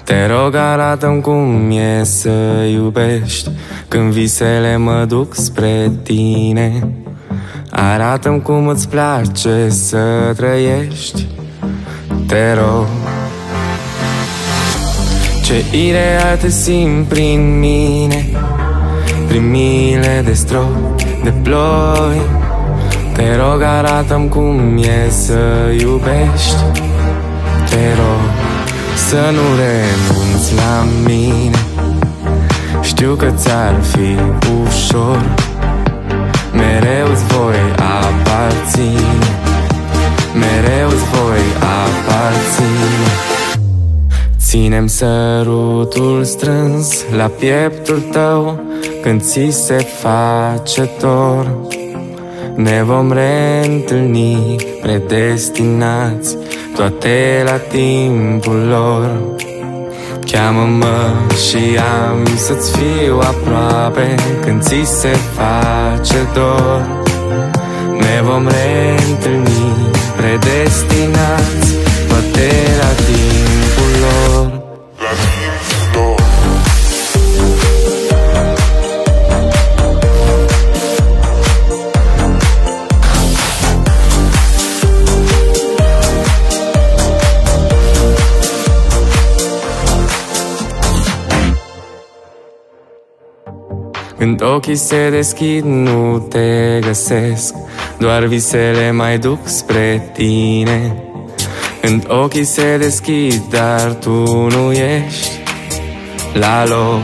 Te rog, arată-mi cum e să iubești când visele mă duc spre tine. Arată-mi cum îți place să trăiești. Te rog. Ce ireal te simt prin mine, prin miile de strop, de ploi. Te rog, arată-mi cum e să iubești. Te rog să nu renunți la mine. Știu că ți-ar fi ușor, mereu-ți voi aparține, mereu-ți voi aparține. Ține-mi sărutul strâns la pieptul tău când ți se face dor. Ne vom reîntâlni predestinați, toate la timpul lor. Cheamă-mă și am să-ți fiu aproape când ți se face dor. Ne vom reîntâlni predestinați, toate la timpul lor. Când ochii se deschid, nu te găsesc, doar visele mai duc spre tine. Când ochii se deschid, dar tu nu ești la loc.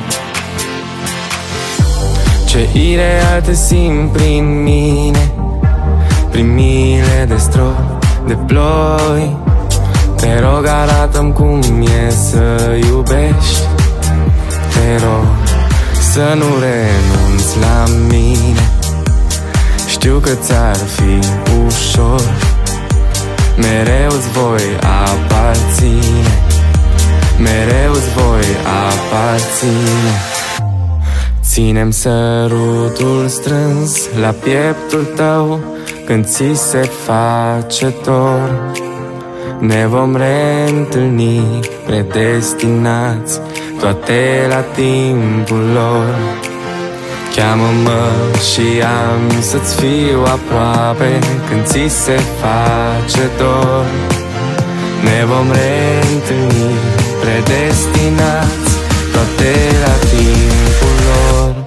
Ce ireal te simt prin mine, prin miile de strop, de ploi. Te rog, arată-mi cum e să iubești. Te rog să nu renunți la mine. Știu că ți-ar fi ușor, mereu-ți voi aparține, mereu-ți voi aparține. Ține-mi sărutul strâns la pieptul tău când ți se face dor. Ne vom reîntâlni predestinați, toate la timpul lor. Cheamă-mă și am să-ți fiu aproape când ți se face dor. Ne vom reîntâlni predestinați, toate la timpul lor.